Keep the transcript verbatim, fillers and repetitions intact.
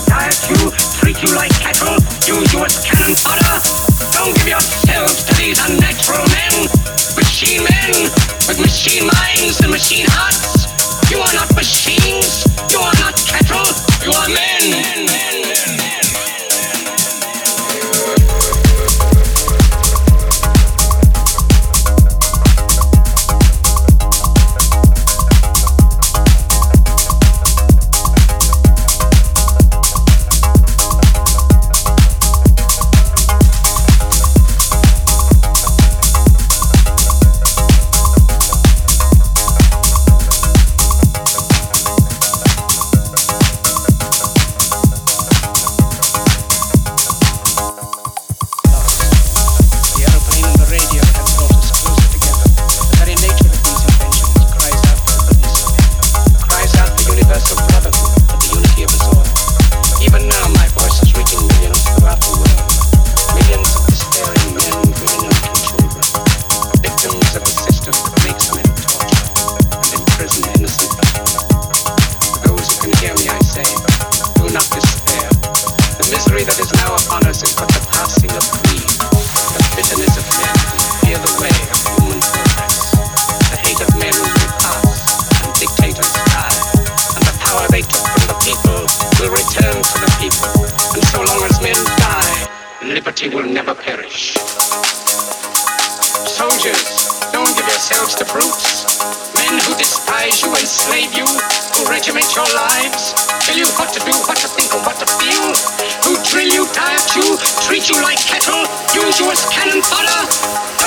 diet you, treat you like cattle, use you as cannon fodder. Don't give yourselves to these unnatural men, machine men with machine minds and machine hearts. You are not machines, you are not cattle, you are men. men, men, men, men. Liberty will never perish. Soldiers, don't give yourselves to brutes. Men who despise you, enslave you, who regiment your lives, tell you what to do, what to think, and what to feel, who drill you, diet you, treat you like cattle, use you as cannon fodder.